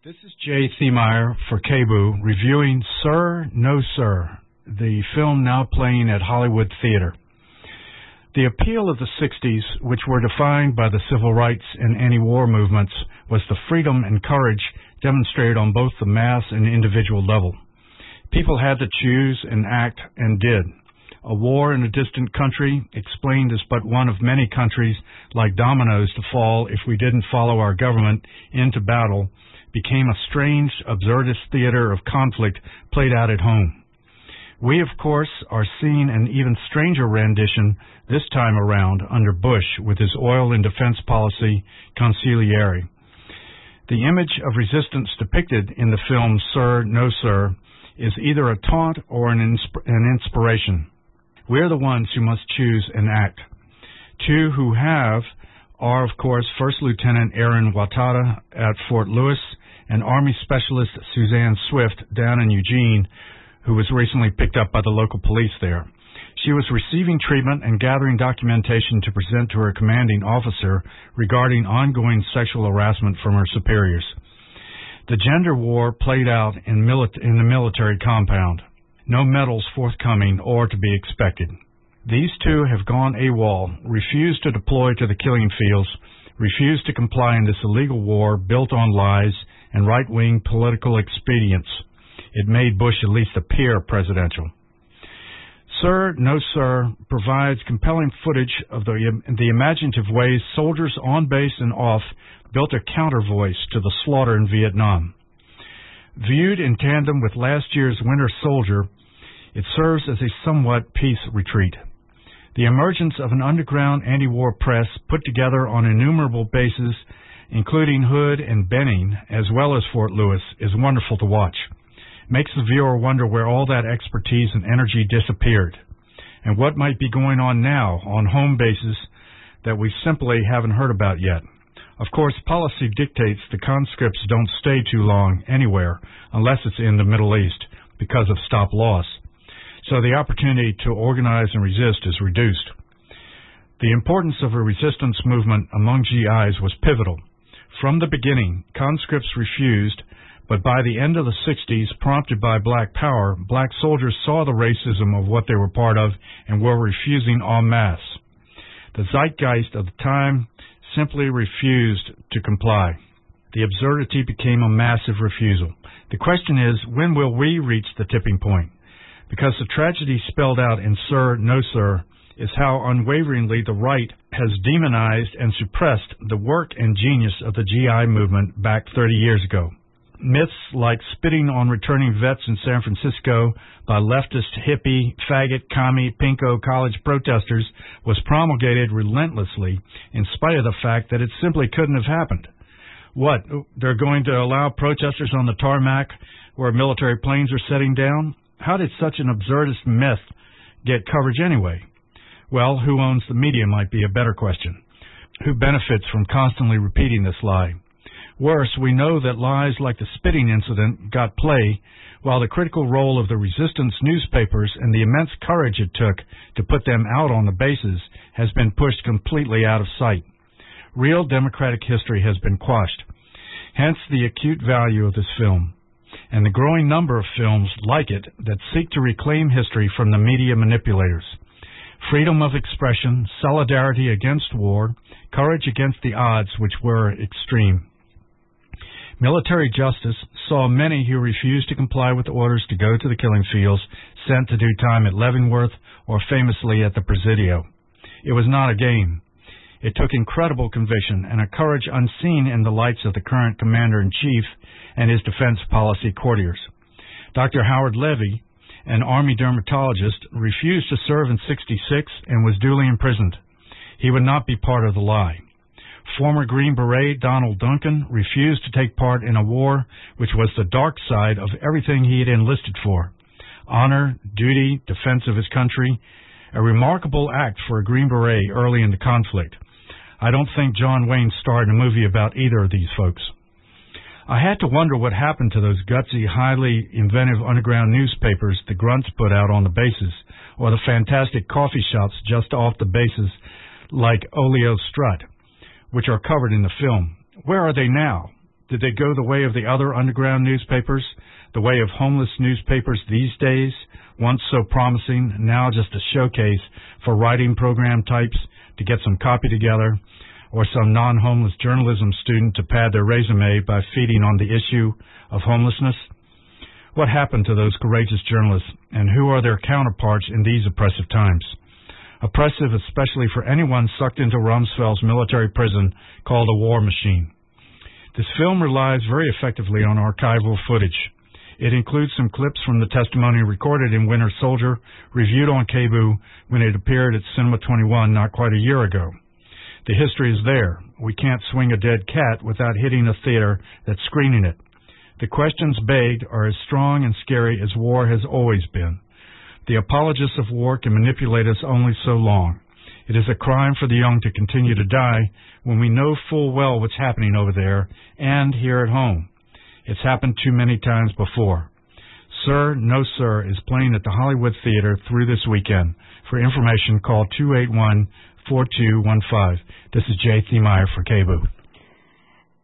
This is Jay Thiemeyer for KBOO reviewing Sir, No Sir, the film now playing at Hollywood Theater. The appeal of the 60s, which were defined by the civil rights and anti-war movements, was the freedom and courage demonstrated on both the mass and individual level. People had to choose and act, and did. A war in a distant country, explained as but one of many countries like dominoes to fall if we didn't follow our government into battle, became a strange, absurdist theater of conflict played out at home. We, of course, are seeing an even stranger rendition this time around under Bush with his oil and defense policy consigliere. The image of resistance depicted in the film Sir, No Sir is either a taunt or an inspiration. We're the ones who must choose and act. Two who have are, of course, First Lieutenant Aaron Watada at Fort Lewis and Army Specialist Suzanne Swift down in Eugene, who was recently picked up by the local police there. She was receiving treatment and gathering documentation to present to her commanding officer regarding ongoing sexual harassment from her superiors. The gender war played out in the military compound. No medals forthcoming or to be expected. These two have gone AWOL, refused to deploy to the killing fields, refused to comply in this illegal war built on lies and right-wing political expedients. It made Bush at least appear presidential. Sir, No Sir provides compelling footage of the imaginative ways soldiers on base and off built a counter-voice to the slaughter in Vietnam. Viewed in tandem with last year's Winter Soldier, it serves as a somewhat peace retreat. The emergence of an underground anti-war press put together on innumerable bases, including Hood and Benning, as well as Fort Lewis, is wonderful to watch. Makes the viewer wonder where all that expertise and energy disappeared, and what might be going on now on home bases that we simply haven't heard about yet. Of course, policy dictates the conscripts don't stay too long anywhere unless it's in the Middle East because of stop-loss. So the opportunity to organize and resist is reduced. The importance of a resistance movement among GIs was pivotal. From the beginning, conscripts refused, but by the end of the 60s, prompted by Black Power, black soldiers saw the racism of what they were part of and were refusing en masse. The zeitgeist of the time simply refused to comply. The absurdity became a massive refusal. The question is, when will we reach the tipping point? Because the tragedy spelled out in Sir, No Sir is how unwaveringly the right has demonized and suppressed the work and genius of the GI movement back 30 years ago. Myths like spitting on returning vets in San Francisco by leftist hippie, faggot, commie, pinko college protesters was promulgated relentlessly in spite of the fact that it simply couldn't have happened. What, they're going to allow protesters on the tarmac where military planes are setting down? How did such an absurdist myth get coverage anyway? Well, who owns the media might be a better question. Who benefits from constantly repeating this lie? Worse, we know that lies like the spitting incident got play, while the critical role of the resistance newspapers and the immense courage it took to put them out on the bases has been pushed completely out of sight. Real democratic history has been quashed. Hence the acute value of this film, and the growing number of films like it that seek to reclaim history from the media manipulators. Freedom of expression, solidarity against war, courage against the odds which were extreme. Military justice saw many who refused to comply with orders to go to the killing fields sent to do time at Leavenworth or famously at the Presidio. It was not a game. It took incredible conviction and a courage unseen in the lights of the current Commander-in-Chief and his defense policy courtiers. Dr. Howard Levy, an Army dermatologist, refused to serve in '66 and was duly imprisoned. He would not be part of the lie. Former Green Beret Donald Duncan refused to take part in a war which was the dark side of everything he had enlisted for. Honor, duty, defense of his country, a remarkable act for a Green Beret early in the conflict. I don't think John Wayne starred in a movie about either of these folks. I had to wonder what happened to those gutsy, highly inventive underground newspapers the grunts put out on the bases, or the fantastic coffee shops just off the bases like Oleo Strut, which are covered in the film. Where are they now? Did they go the way of the other underground newspapers, the way of homeless newspapers these days, once so promising, now just a showcase for writing program types to get some copy together, or some non-homeless journalism student to pad their resume by feeding on the issue of homelessness? What happened to those courageous journalists, and who are their counterparts in these oppressive times? Oppressive especially for anyone sucked into Rumsfeld's military prison called a war machine. This film relies very effectively on archival footage. It includes some clips from the testimony recorded in Winter Soldier, reviewed on KBOO when it appeared at Cinema 21 not quite a year ago. The history is there. We can't swing a dead cat without hitting a theater that's screening it. The questions begged are as strong and scary as war has always been. The apologists of war can manipulate us only so long. It is a crime for the young to continue to die when we know full well what's happening over there and here at home. It's happened too many times before. Sir, No Sir is playing at the Hollywood Theater through this weekend. For information, call 281-4215. This is Jay Thiemeyer for KBOO.